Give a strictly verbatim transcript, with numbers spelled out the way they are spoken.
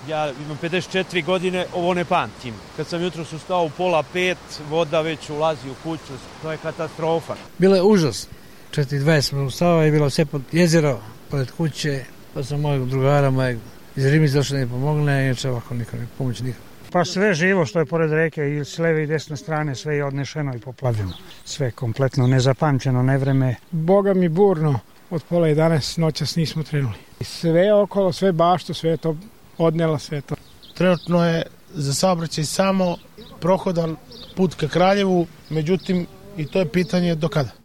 Ja imam pedeset četiri godine, ovo ne pamtim. Kad sam jutros ustao u pola pet, voda već ulazi u kuću, to je katastrofa. Bilo je užas. četiri dvadeset sam ustao i bilo sve pod jezero, pored kuće, pa sam mojeg drugara, mojeg iz Rimice došao da mi pomogne, inače ovako nikad ne pomoći nikad. Pa sve živo što je pored reke i s leve i desne strane, sve je odnešeno i poplavljeno. Sve kompletno nezapamćeno nevreme. Boga mi burno, od pola jedanaest noćas nismo trenuli. Sve okolo, sve bašto, sve to odnela, sve to. Trenutno je za saobraćaj samo prohodan put ka Kraljevu, međutim i to je pitanje do kada.